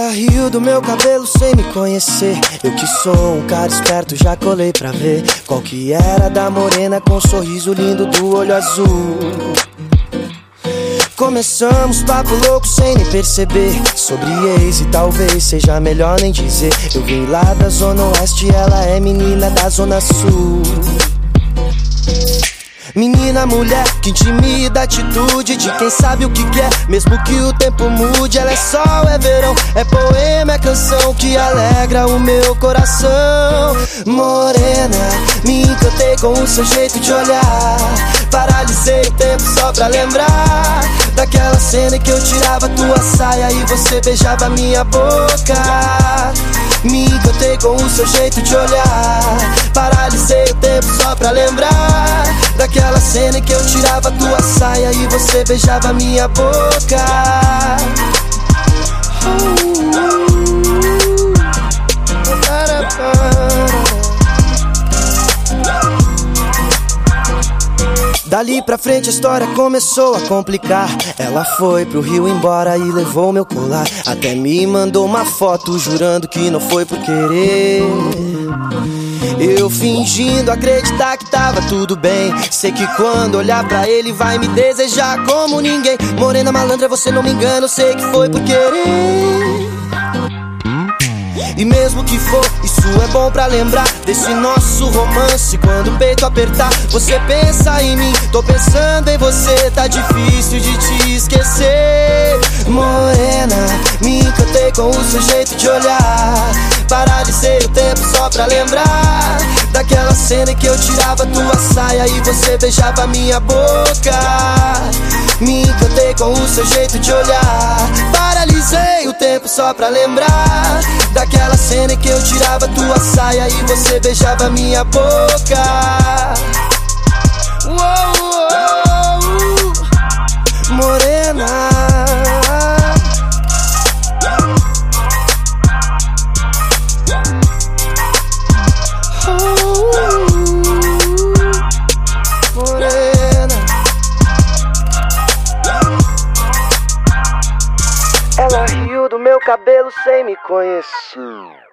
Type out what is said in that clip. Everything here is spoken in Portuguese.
Ela riu do meu cabelo sem me conhecer. Eu que sou um cara esperto, já colei pra ver qual que era da morena com um sorriso lindo do olho azul. Começamos papo louco sem nem perceber, sobre ex e talvez seja melhor nem dizer. Eu vim lá da zona oeste, ela é menina da zona sul. Menina, mulher, que intimida a atitude de quem sabe o que quer, mesmo que o tempo mude. Ela é sol, é verão, é poema, é canção que alegra o meu coração. Morena, me encantei com o seu jeito de olhar, paralisei o tempo só pra lembrar daquela cena em que eu tirava tua saia e você beijava minha boca. Me encantei com o seu jeito de olhar, paralisei o tempo só pra lembrar daquela cena em que eu tirava tua saia e você beijava minha boca. Dali pra frente a história começou a complicar. Ela foi pro Rio embora e levou meu colar. Até me mandou uma foto jurando que não foi por querer. Eu fingindo acreditar que tava tudo bem. Sei que quando olhar pra ele vai me desejar como ninguém. Morena malandra, você não me engana, eu sei que foi por querer. E mesmo que for, isso é bom pra lembrar desse nosso romance. Quando o peito apertar, você pensa em mim, tô pensando em você, tá difícil de te esquecer. Morena, me encantei com o seu jeito de olhar, paralisei o tempo só pra lembrar daquela cena em que eu tirava tua saia e você beijava minha boca. Me encantei com o seu jeito de olhar, paralisei o tempo só pra lembrar daquela cena em que eu tirava tua saia e você beijava minha boca. Morena, ela riu do meu cabelo sem me conhecer.